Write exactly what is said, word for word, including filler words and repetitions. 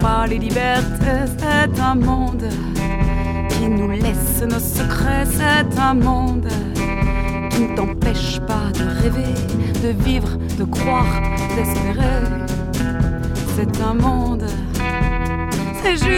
pas les libertés. C'est un monde qui nous laisse nos secrets. C'est un monde qui ne t'empêche pas de rêver, de vivre, de croire, d'espérer. C'est un monde, c'est juste